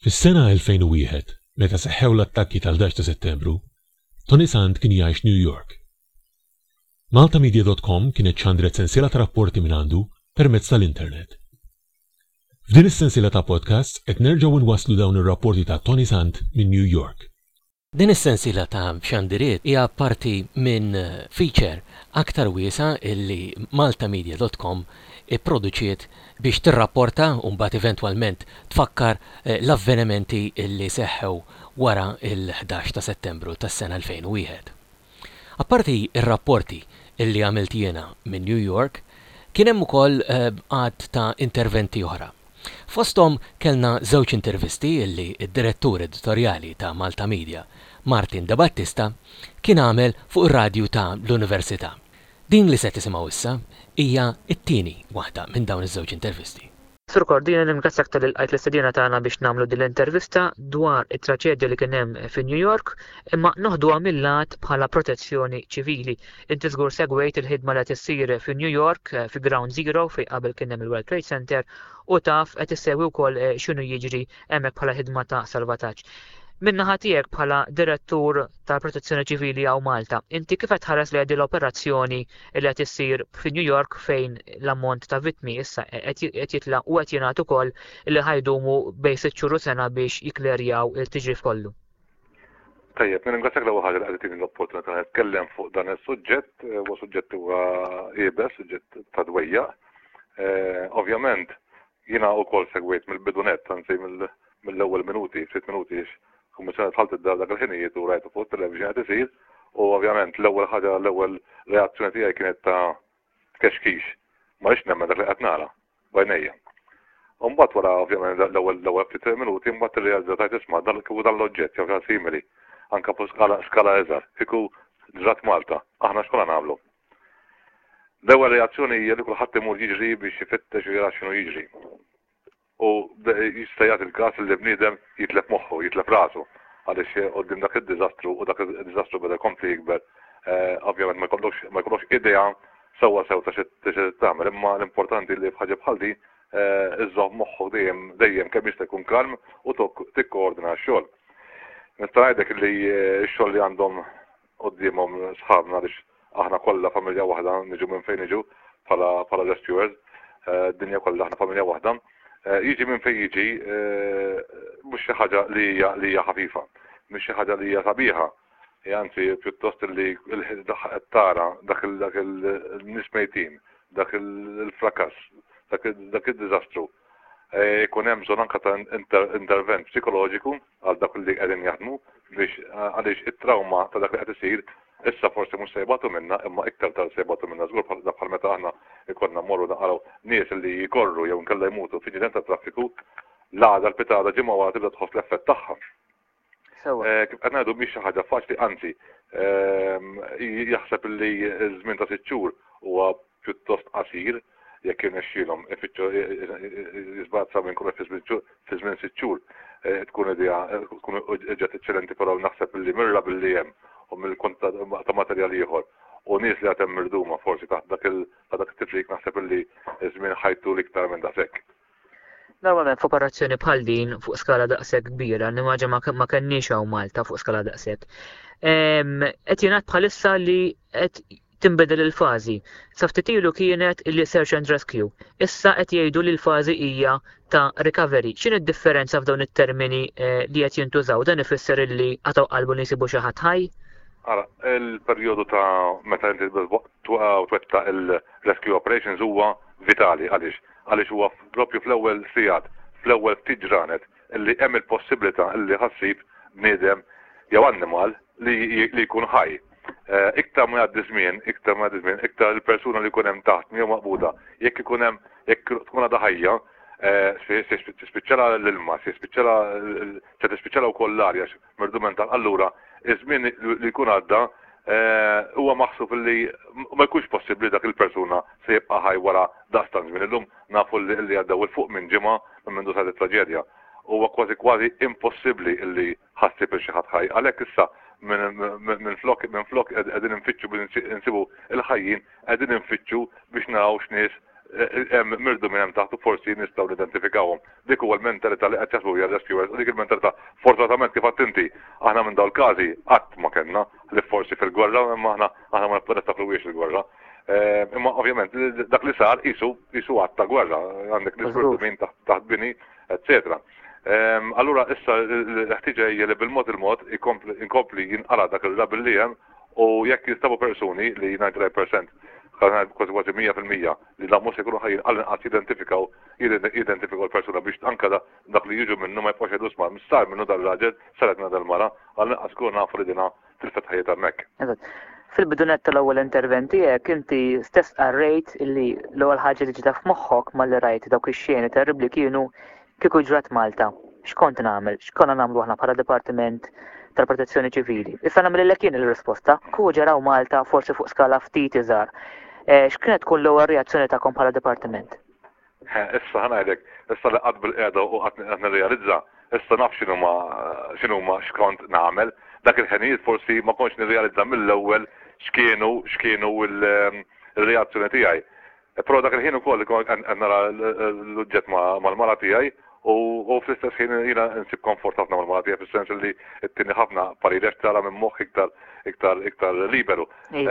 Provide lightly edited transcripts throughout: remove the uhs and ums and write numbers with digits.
Fis-sena 2001, meta seħħew l-attakki tal-11 ta' Settembru, Tony Sant kien jgħix New York. MaltaMedia.com kienet ċandret sensiela ta' rapporti minn għandu permezz tal-internet. F'din is-sensiela ta' podcast qed nerġgħu nwasslu dawn ir-rapporti ta' Tony Sant minn New York. Din is-sensiela ta' xandiriet hija parti minn feature aktar wiesa illi MaltaMedia.com ipproduċiet biex tirrapporta u mbagħad eventwalment tfakkar l-avvenimenti illi seħħew wara il-11 ta' Settembru tas-sena 2001. Apparti ir-rapporti illi għamilt jiena minn New York, kien hemm ukoll għadd ta' interventi oħra. Fosthom kellna żewġ intervisti illi d-direttur editorjali ta' Malta Media, Martin De Battista, kien għamel fuq ir-radju ta' l-Università. Din li se tisimgħu issa hija t-tieni waħda minn dawn iż-żewġ intervisti. Sur Kordina nimgrazzjak tal-qajt l-istedina tagħna biex nagħmlu din l-intervista dwar it-traċedja li kien hemm fi New York, imma noħduha mill-lat bħala protezzjoni ċivili. Inti żgur segwejt il-ħidma li qed issir fi New York fi Ground Zero fejn qabel kien hemm il-World Trade Center u taf qed issewwi wkoll x'inhu jiġri hemmhekk bħala ħidma ta' salvataġġ. Min-naħa tiegħek bħala direttur ta' protezzjoni ċivili għaw Malta, inti kif qed tħares li l-operazzjoni li qed issir fi New York fejn l-ammont ta' vittmi issa qed jitlaq u qed jingħatu wkoll li ħajdumu bejn 6 xhur u sena biex jiklerjaw il-tiġrif kollu. Tajjeb, ningrazzjak l-ewwel ħaġa li qed tini l-opportunità nitkellem fuq dan is-suġġett, huwa suġġett huwa qiebes, suġġett ta' dwejjaq. Ovvjament jiena wkoll segwejt mill-bidunet anzi mill-ewwel minuti, 6 minuti kummissjoni tħalt id-dar dak il-ħinijiet u rajtu fuq it-televiġin qed isir u ovvjament l-ewwel ħaġa l-ewwel reazzjoni tiegħi kienet ta' tkexkix. Ma rridx nemmen dak li qed nara bajnejja. U mbagħad wara ovvjament l-ewwel ftit minuti mbagħad irrealizzajt isma' dan l-oġġett jew simili anke fuq skala eżgħar kieku ġrat Malta, aħna x'kolla nagħmlu. L-ewwel reazzjoni hija li kulħadd imur jiġri biex jifittex u jara x'inhu jiġri. U jista' jagħti il-każ li bniedem jitlef moħħu, jitlef rasu għaliex qudiem dak id-diżastru u dak id-diżastru beda jkompli jikber. Ovvjament ma jkollokx idea sewwa sew ta' xi tagħmel, imma l-importanti li f'ħaġa bħal din iżżomm moħħu dejjem kemm jista' jkun kalm u tikkoordina x-xogħol. Nista' ngħidlek li x-xogħol li għandhom qudiemhom sħabna għaliex aħna kollha familja waħda niġu minn fejn niġu bħala rescuers, d-dinja kollha aħna familja waħda. Jiġi minn fejn jiġi mhux xi ħaġa li hija ħafifa, mhux xi ħaġa li hija sabiħa. Anzi pjuttost li tara dak il-nies mejtin, dak il-frakass, dak id-diżastru. Jkun hemm bżonn anke ta' intervent psikoloġiku għal dak li qegħdin jaħdmu biex għaliex it-trawma ta' dak li qed isir issa forsi mhux se jbagħtu minnha imma iktar tal se jbagħtu minnha żgur bħal meta aħna ikollna mmorru naqraw nies li jkorru jew inkella jmutu f'inċident ta' traffiku l-għada l-pitada ġimgħa wara tibda tħoss l-effett tagħha. Kif qed ngħidu mhix xi ħaġa faċli, anzi jaħseb li żmien ta' 6 xhur huwa pjuttost qasir jekk irnexxielhom ifittxu jisbazza minn kull fi żmien 6 xhur tkun idea tkun ġet eċċellenti però naħseb li mirra billi hemm u mill-kont ta' materjal ieħor u nies li għatem mirduma forsi taħt dak it-tifrik naħseb li żmien ħajtu l-iktar minn daqshekk. Normalment f'operazzjoni bħal din fuq skala daqshekk kbira, nimmaġa ma kenniex hawn Malta fuq skala daqshekk. Qed jingħad bħalissa li qed tinbidel il-fażi. Sa ftit ilu kienet il-search and rescue. Issa qed jgħidu li l-fażi hija ta' recovery. X'inhi d-differenza f'dawn it-termini li qed jintużaw? Dan ifisser illi għataw qalbu li jsibu xi ħadd ħaj? Ara, il-perjodu ta' meta inti twetta il-rescue operations huwa vitali għaliex huwa propju fl-ewwel sigħat, fl-ewwel ftit ġranet illi hemm il-possibilità illi ħassib bniedem jew annimal li jkun ħaj. Iktar ma jgħaddi żmien, iktar il-persuna li jkun hemm taħt miegħu maqbuda, jekk tkun għadha ħajja, se tispiċċala l-ilma, se tispiċċala wkoll l-arja mirdumental, allura iż-żmien li jkun għadda huwa maħsub li ma jkunx possibbli dak il-persuna se jibqa' ħaj wara daqstan żmien. Illum nafu li għaddew il fuq minn ġimgħa minn dusat it-traġedja. Huwa kważi impossibbli li ħassib il xi ħadd ħaj. Għalhekk issa minn flok qegħdin infittxu biex insibu il-ħajjin qegħdin infittxu biex naraw x'nies mirdu minn hemm taħtu forsi nistgħu nidentifikawhom. Dik huwa l-mentalità li qed jaħsbu hija rescuers, dik il-mentalità fortunatament kif qatt inti aħna minn dawn il-każi qatt ma kellna li forsi fil-gwerra imma aħna ma niftakruwiex il-gwerra. Imma ovvjament dak li sar isu għadd ta' gwerra, għandek nisfurtu minn taħt bini, eccetera. Allura issa l-ħtiġa hija li bil-mod inkompli jinqala dak il-rabel li hemm u jekk jistabu persuni li 99% kważi 100% li la mhux ikunu ħajjin għal jidentifikaw l-persuna biex anke dak li jiġu minnu ma jibqgħux jgħidu sma' sar minnu dal-raġel, saret minnu dal-mara, għal naqas tkun nafu li dina tilfet ħajjeta hemmhekk. Fil-bidunet tal-ewwel interventi hekk inti stess qarrejt illi l-ewwel ħaġa li ġita f'moħħok malli rajt dawk ix-xjeni terribbli kienu kieku ġrat Malta. X'kont nagħmel? X'konna nagħmlu aħna bħala Dipartiment tal-Protezzjoni Ċivili? Issa nagħmel jien il-risposta. Kieku ġaraw Malta forsi fuq skala ftit iżgħar. X'kienet tkun l-ewwel reazzjoni tagħkom bħala Dipartiment? Issa ħanajdek, issa li qatt bil-qiegħda u qatt nirrealizza, issa naf x'inhuma x'kont nagħmel. Dak il-ħenijiet forsi ma kontx nirrealizza mill-ewwel x'kienu l-reazzjoni tiegħi. Però dak il-ħin ukoll qed nara l-uġġett mal-mara tiegħi u fl-istess ħin jiena nsib komfort ħafna mal-mara tiegħi fis-sens li ttini ħafna parirex tara minn moħħ iktar liberu.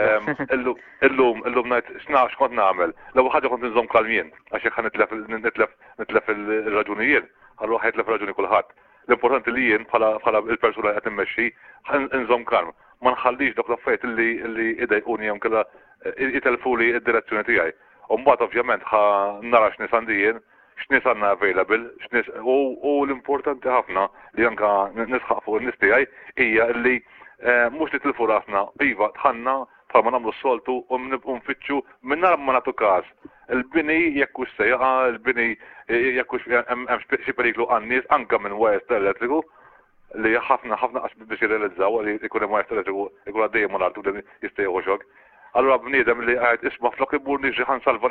Illum ngħid x'kont nagħmel. L-ewwel ħaġa kont inżomm kalmien għax jekk nitlef il-raġunijiet, allura ħajtlef raġuni kulħadd. L-importanti li jien bħala il-persuna qed immexxi nżomm kalm. Ma nħallix dak l-affarijiet li idejquni hemm kellha itelfuli d-direzzjoni tiegħi. U mbagħad ovvjament nara x'nies għandi jien, x'nies għandna available, u l-importanti ħafna li anke nisħaq fuq in-nies tiegħi hija li mhux li tilfu rasna iva tħanna bħalma nagħmlu s-soltu u nfittxu minn nara ma nagħtu każ. Il-bini jekk hux sejqa, il-bini jekk hux hemm xi periklu għan-nies anke minn wajs elettriku li ħafna qas biex jirrealizzaw li jkun hemm wajs elettriku jkun għaddejjem ma nartu jista' jieħu xokk. Allura bniedem li qed isma' flok imur niġi ħansalva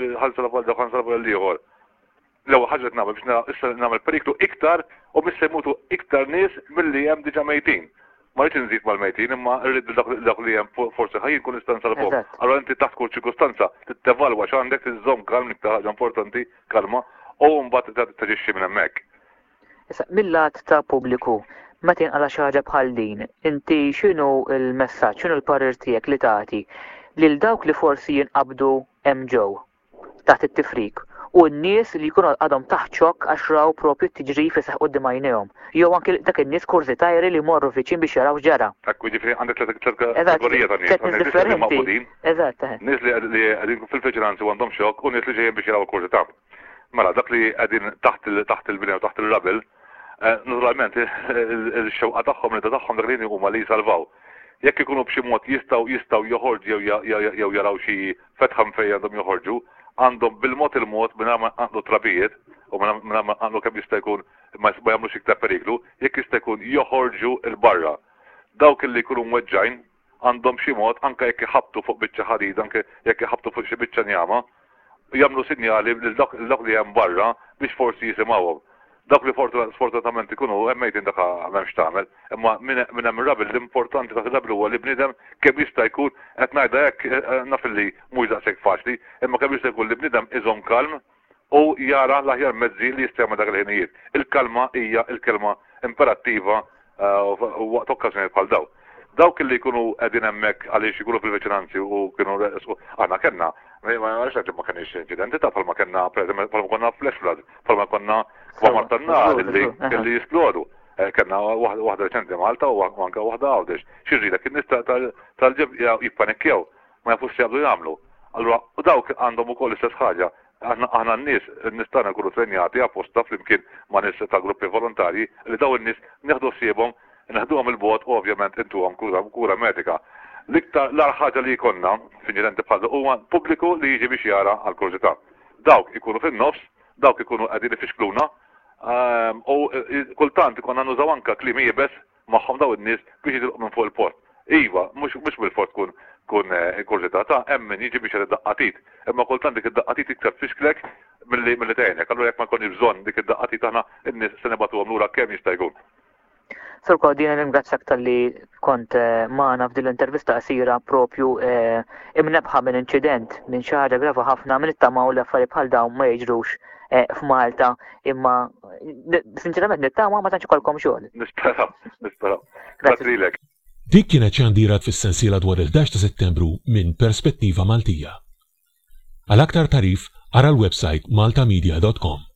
l-ieħor. L-ewwel ħaġa qed nagħmel biex issa nagħmel periklu iktar u biex se jmutu iktar nies milli hemm diġà mejtin. Ma rridx inżid mal-mejtin imma rrid dak li hemm forsi ħajjin kun nista' nsalvhom. Allura inti taħt kull ċirkustanza tittevalwa x'għandek tiżżomm kalm iktar ħaġa importanti kalma u mbagħad taġixxi minn hemmhekk. Issa mill-lat ta' pubbliku meta jinqala xi ħaġa bħal din, inti x'inhu l-messaġġ, x'inhu l-parir tiegħek li tagħti lil dawk li forsi jinqabdu hemm ġew taħt it-tifrik u n-nies li jkunu għadhom taħt xokk għax raw propju tiġri fiseħ quddiem għajnejhom. Jew anke dak in-nies kurżitajri li jmorru viċin biex jaraw ġara. Ekku jiġifieri għandek tliet kategorija ta' nies. Nies li maqbudin. Eżatt. Nies li qegħdin fil-viġilanza u għandhom xokk u nies li ġejjin biex jaraw il-kurzità. Mela dak li qegħdin taħt il-bini u taħt il-rabel, naturalment il-xewqa tagħhom li tagħhom dak li huma li jisalvaw. Jekk ikunu b'xi mod jistgħu joħorġu jew jaraw xi fetħam fejn għandhom joħorġu, għandhom bil-mod il-mod minn għandu trabijiet u minn għandu kemm jista' jkun ma jagħmlux iktar periklu, jekk jista' jkun joħorġu il-barra. Dawk li jkunu mweġġajn għandhom xi mod anke jekk iħabtu fuq biċċa ħadid, anke jekk iħabtu fuq xi biċċa njama, jagħmlu sinjali lil dawk li hemm barra biex forsi jisimgħuhom. Dak li sfortunatament ikunu hemmejtin dak m'hemmx tagħmel, imma minn hemm rabel l-importanti dak ir-rabel huwa li bniedem kemm jista' jkun qed ngħidha hekk naf li mhux daqshekk faċli, imma kemm jista' jkun li bniedem iżomm kalm u jara l-aħjar mezzi li jistgħu dak il-ħinijiet. Il-kalma hija l-kelma imperattiva waqt okkażjonijiet bħal dawn. Dawk li jkunu qegħdin hemmhekk għaliex ikunu fil-viċinanzi u kienu aħna kellna ma kenniex inċidenti ta' bħalma kellna bħalma konna flash flood, bħalma konna kwamar tan-nar li jisplodu. Kellna waħda reċenti Malta u anke waħda Għawdex. Xirrilek in-nies tal-ġeb jippanikkew ma jafux jagħmlu jagħmlu. Allura dawk għandhom ukoll l-istess ħaġa. Aħna n-nies tagħna jkunu trenjati apposta flimkien ma' nies ta' gruppi volontarji li daw in-nies nieħdu ssiebhom, neħduhom il-bogħod u ovvjament intuhom kura medika. L-iktar l-ħaġa li jkollna f'inċidenti bħal huwa pubbliku li jiġi biex jara għall-kurżità. Dawk ikunu fin-nofs, dawk ikunu qegħdin ifixkluna u kultant ikun nużaw anke kliem jibes magħhom daw in-nies biex jitilqu minn fuq il-post. Iva, mhux bil-fort tkun kurżità ta' hemm min jiġi biex id-daqqatit. Imma kultant dik id-daqqatit iktar tfixklek milli tgħinek. Allura jekk ma jkunx bżonn dik id-daqqatit aħna n-nies se nibgħatuhom lura kemm jista' jkun. Sur Cordina ringrazzjak tal-li kont magħna f'din l-intervista qasira propju imnebħa minn inċident minn xi ħaġa grava ħafna minn it-tamaw li affarijiet bħal dawn ma jiġrux f'Malta imma sinċerament nittama ma tantx ikolkom xogħol. Nispera. Grazzi lilek. Dik kienet xandirat fis-sensiela dwar il-11 ta' Settembru minn Perspettiva Maltija. Għal aktar tarif ara l-website maltamedia.com.